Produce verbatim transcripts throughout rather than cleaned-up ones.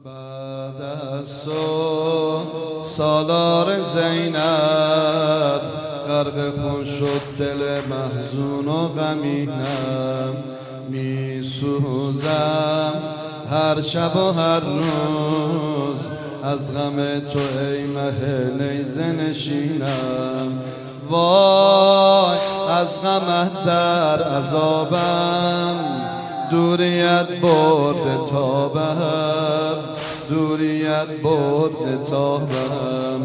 بعد از تو سالار زینب غرق خون شد دل محزون و غمینم، می سوزم هر شب و هر روز از غم تو ای مه نیزه نشینم. وای از غمت در عذابم، دوریت برد تابم، دوریت برد تابم.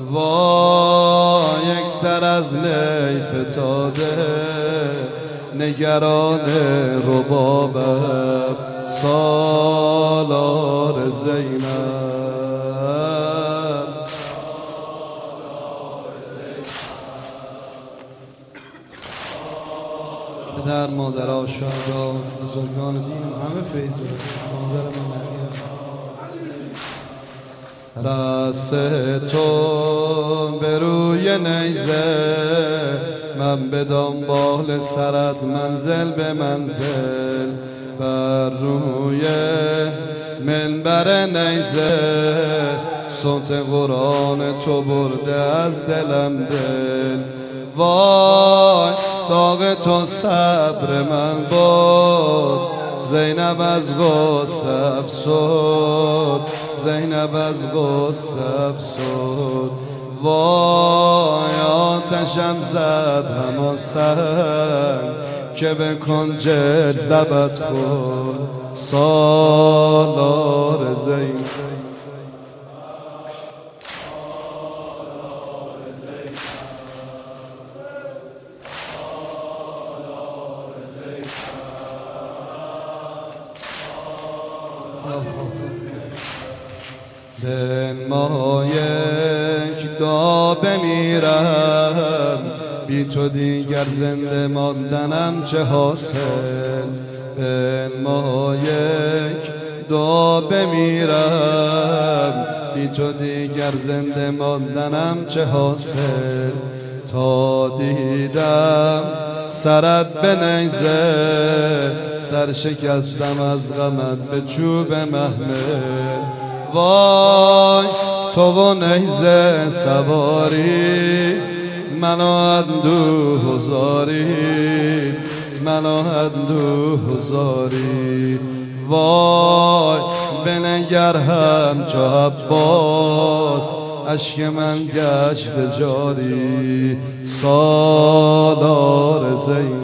وای یک سر از نی فتاده نگران ربابم، سالار زینب. پدر مادر آشادا بزرگان دین همه فیض رو مادر من رس تو به روی نیزه، من به دنبال سرت منزل به منزل. بر روی منبر نیزه صوت قرآن تو برده از دلم دل. وای داغ تو صبر من برد، زینب از غصه افسرد، زینب از غصه افسرد. وای آتشم زد همان سنگ که به کنج لبت خورد، سالار زینب. ما یک دا بمیرم، بی تو دیگر زنده ماندنم چه حاصل. به ما یک دا بمیرم، بی تو دیگر زنده ماندنم چه حاصل. تا دیدم سرت به نیزه، سر شکستم از غمت به چوب محمل. وای تو و نیزه سواری، منو اندوه زاری، منو اندوه زاری. وای بنگر همچو عباس، اشک من گشت جاری، سالار زینب.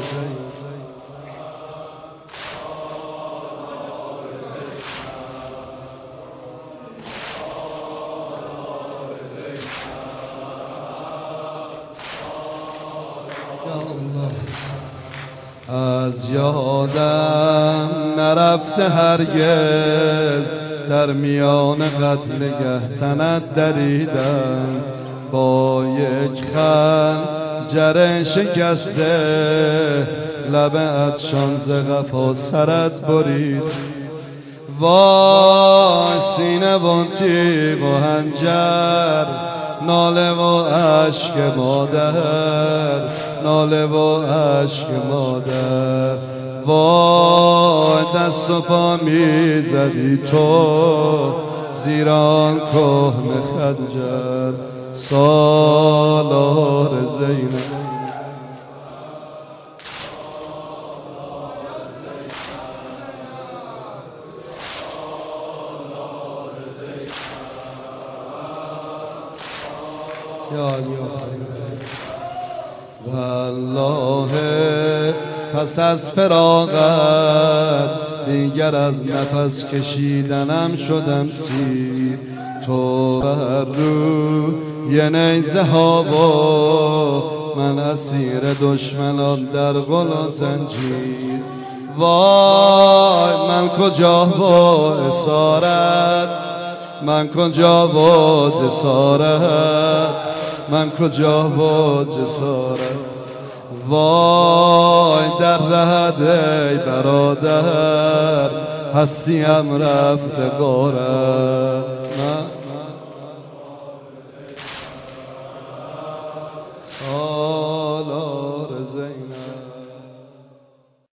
از یادم نرفته هرگز، در میان قتلگه تنت دریدم. با یک خنجر شکسته لب عطشان ز قفا سرت برید. وای سینه و تیغ و حنجر، ناله و اشک مادر، ناله و اشک مادر. وای دست و پا می زدی تو زیر آن کهنه خنجر، سالار زینب. یا علی والله پس از فراقت دیگر از نفس کشیدنم شدم سیر. تو بر روی نیزه ها و من اسیر دشمنان در غل و زنجیر. وای من کجا و اسارت، من کجا و جسارت، من کجا و جسارت. وای در رهت ای برادر، هستیم رفته غارت.